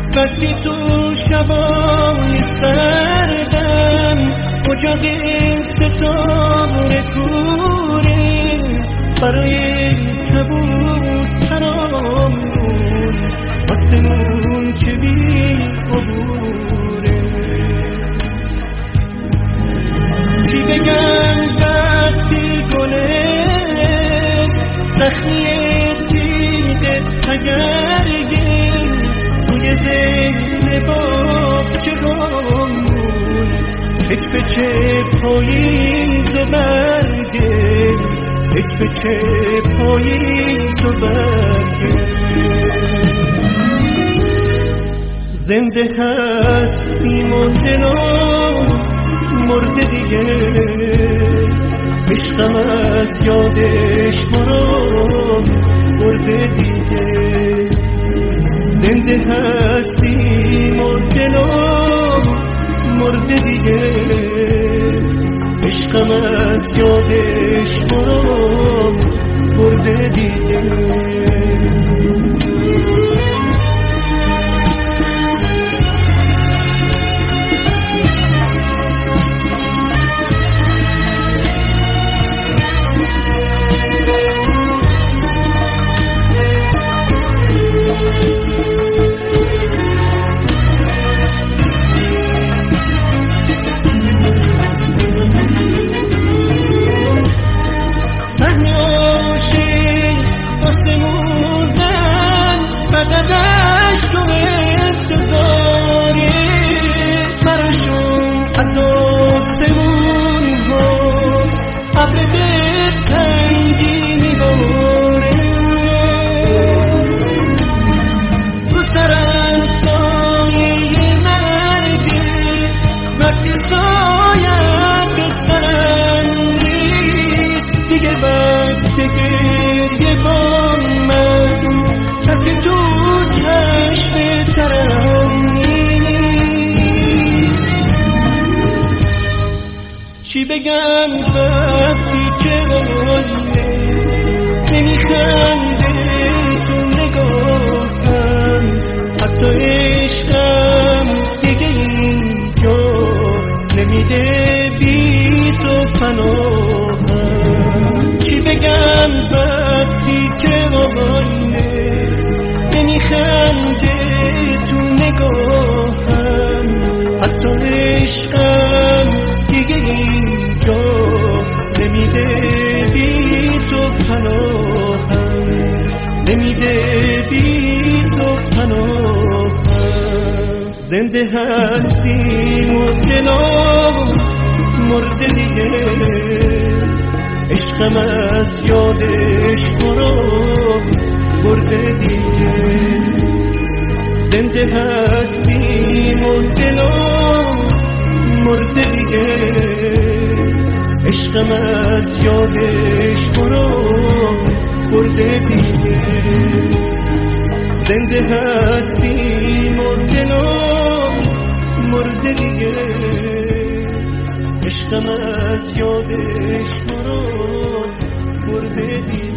وقتی تو شبای سردم اجاق ستاره کوره برای کبوترامون آسمون که بی عبوره چی بگم وقتی گله زخمی تیغ تگرگه توی ذهن باغچه هامون یک به چه پاییز و برگه یک به چه پاییز و برگه زنده هستیم و دلم مرده دیگه عشقم از یادش مرا برده دیگه زنده هستیم و دلم مرده دیگه عشقم از یادش مرا برده دیگه فقدش تو انتظاری براشون از آسمون ها ابر به تنگی میباره رو سرم سایه مرگه وقتی سایم به سرم ریز دیگه وقت گریه با من کسی تو چشم ترم چی بگم وقتی که آینه نمیخنده تو نگاهم حتی عشقم دیگه اینجا نمیده بی تو پناهم چی بگم وقتی که آینه نمیخنده تو نگاهم حتی عشقم دیگه اینجا نمیده بی تو پناهم نمیده بی تو پناهم زنده هستیم و دلم مرده دیگه عشقم از یادش مرا برده دیگه زنده هستیم و دلم مرده دیگه عشقم از یادش مرا برده دیگه زنده هستیم و دلم مرده دیگه عشقم از یادش مرا برده دیگه